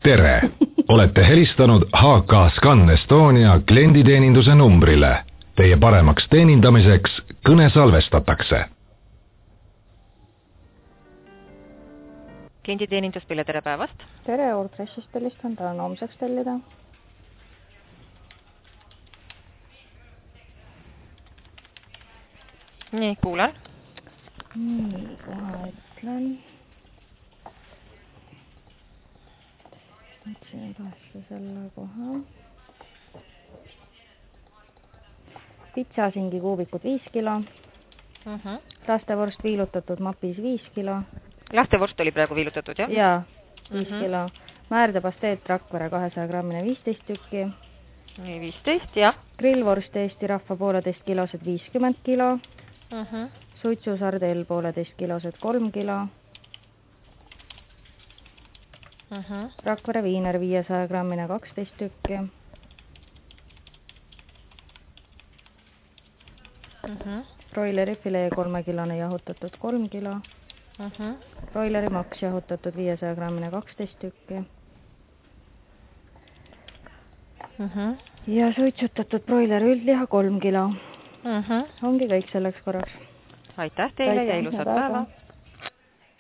Tere! Olete helistanud HK Scan Estonia klienditeeninduse numbrile. Teie paremaks teenindamiseks kõne salvestatakse. Klienditeenindus, Pille, tere päevast! Tere, Ordressist helistan, tahan homseks tellida. Nii, kuulan. Kohe ütlen. Võtsin päästa selle koha. Pitsasingi kuubikud 5 kilo. Lastevorst viilutatud mapis 5 kilo. Lastevorst oli praegu viilutatud, jah? Jaa, 5 kilo. Määrdepasteet Rakvere 200 grammine 15 tükki. Nii, 15, jah. Grillvorst Eesti Rahva 1,5 kilosed 50 kilo. Suitsusardel 1,5 kilosed 3 kilo. Rakvere viiner 500 grammine 12 tükki. Broileri filee 3 kilone jahutatud 3 kilo. Broileri maks jahutatud 500 grammine 12 tükki. Ja suitsutatud broileri üldliha 3 kilo. Ongi kõik selleks korraks. Aitäh teile ja ilusat päeva!